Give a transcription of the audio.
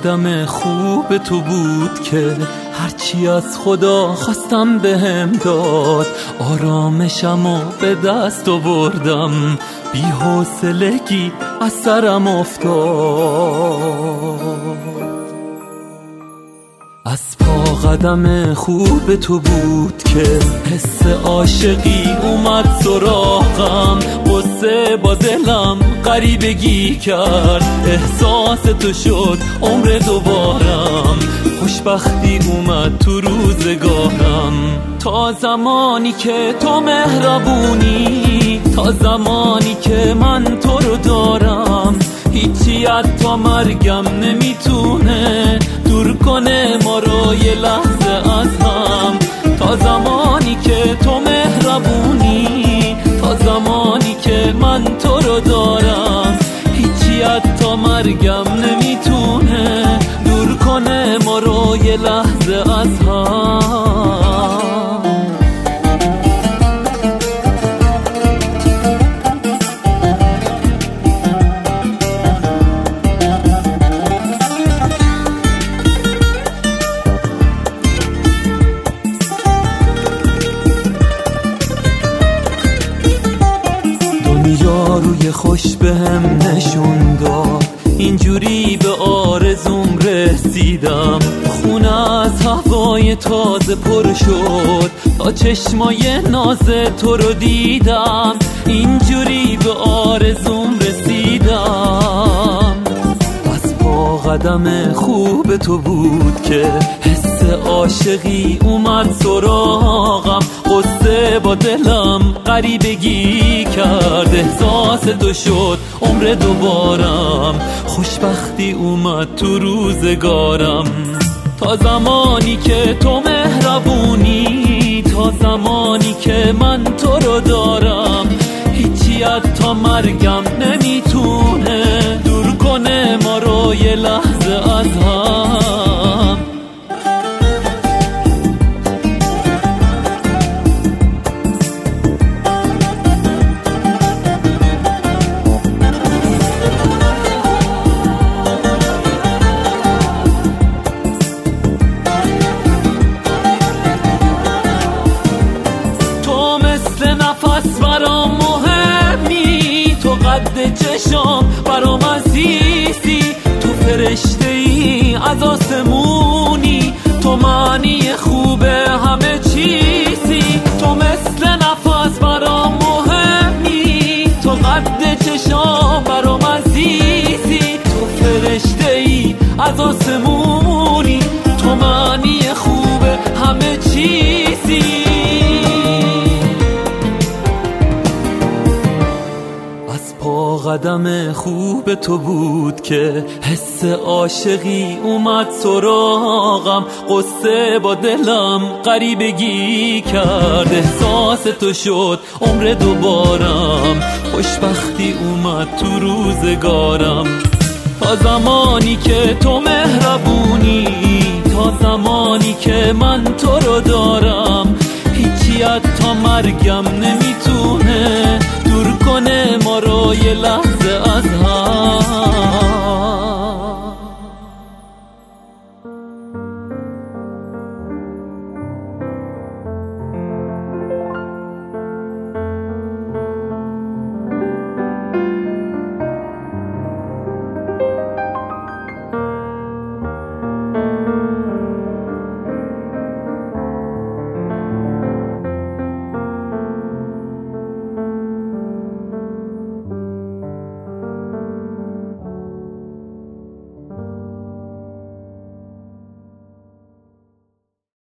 قدم خوب تو بود که هرچی از خدا خواستم بهم داد. آرامشمو به دست آوردم، بی حوصلگی از سرم افتاد. از پا قدم خوب تو بود که حس عاشقی اومد سراغم. قصه با دلم غریبگی کرد، احساس تو شد عمر دوبارم. خوشبختی اومد تو روزگارم. تا زمانی که تو مهربونی، تا زمانی که من تو رو دارم، هیچی حتی مرگم نمیتونه دور کنه ما رو یه لحظه از هم. تا زمانی که تو مهربونی، تا زمانی که من تو رو دارم، هیچی حتی مرگم نمیتونه دور کنه ما رو یه لحظه از هم. روی خوش بهم نشون داد، اینجوری به آرزوم رسیدم. خونه از هوای تازه پر شد، تا چشمای ناز تو رو دیدم. اینجوری به آرزوم رسیدم. از پا قدم خوب تو بود که حس عاشقی اومد سراغم. قصه با دلم غریبگی کرد، احساس تو شد عمر دوبارم. خوشبختی اومد تو روزگارم. تا زمانی که تو مهربونی، تا زمانی که من تو رو دارم، هیچی حتی مرگم نمیتونه دور کنه ما رو یه لحظه از هم. برام مهمی، تو قد چشام برام عزیزی. تو فرشته ای از آسمونی، تو معنی خوبه همه چیزی. تو مثل نفس برام مهمی، تو قد چشام برام عزیزی. تو فرشته ای از آسمونی، تو معنی خوبه همه چیزی. قدم خوب تو بود که حس عاشقی اومد سراغم. قصه با دلم غریبگی کرد، احساس تو شد عمر دوبارم. خوشبختی اومد تو روزگارم. تا زمانی که تو مهربونی، تا زمانی که من تو رو دارم، هیچی حتی مرگم نمیتونه دور کنه ما رو یه لحظه از هم.